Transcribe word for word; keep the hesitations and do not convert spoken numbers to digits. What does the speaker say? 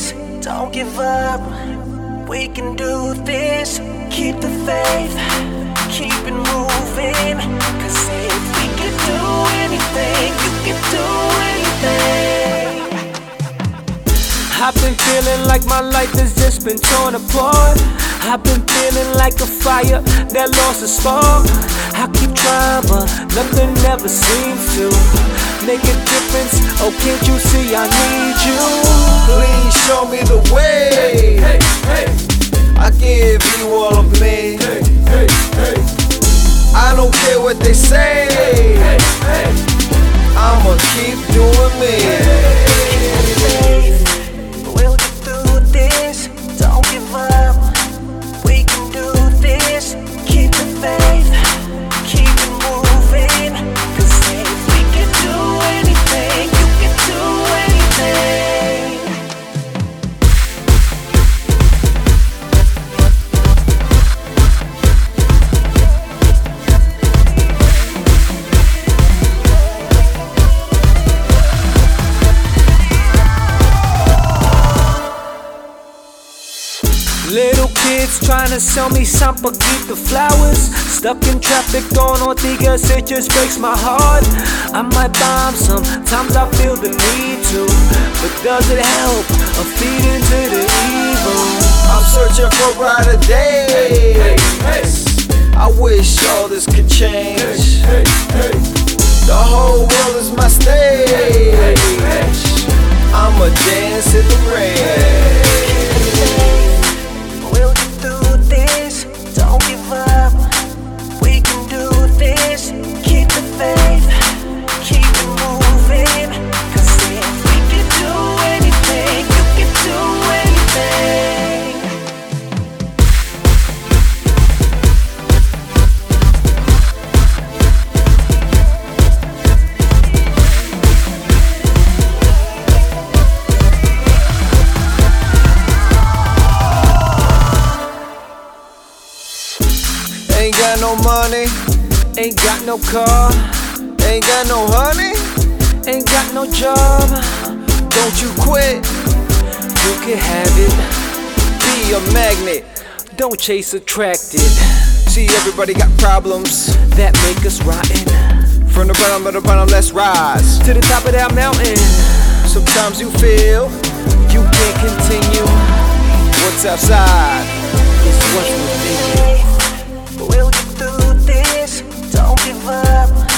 this, don't give up. We can do this, keep the faith, keep it moving. Cause if we can do anything, you can do anything. I've been feeling like my life has just been torn apart. I've been feeling like a fire that lost a spark. I keep trying but nothing ever seems to make a difference. Oh, can't you see I need you? Please show me the way. Hey, hey, hey. I give you all of me. Hey, hey, hey. I don't care what they say. Hey, hey. I'ma keep doing me. We'll get through this, don't give up. We can do this, keep the faith, keep it moving. Cause if we can do anything, you can do anything. Little kids trying to sell me some Paquita flowers. Stuck in traffic on Ortigas, it just breaks my heart. I might bomb sometimes I feel the need to, but does it help or feed into the evil? I'm searching for brighter days. I wish all this could change. The whole world is my stage. I'ma dance in the rain. We'll get through this, don't give up. We can do this, keep the faith, keep it moving. Cause if we can do anything, you can do anything. Ain't got no money, Ain't got no car, ain't got no honey. ain't got no job. Don't you quit, You can have it, be a magnet. don't chase attracted. See, everybody got problems. That make us rotten. From the bottom of the bottom, let's rise. To the top of that mountain, Sometimes you feel you can't continue. what's outside. It's what's within you. We'll get through this, don't give up.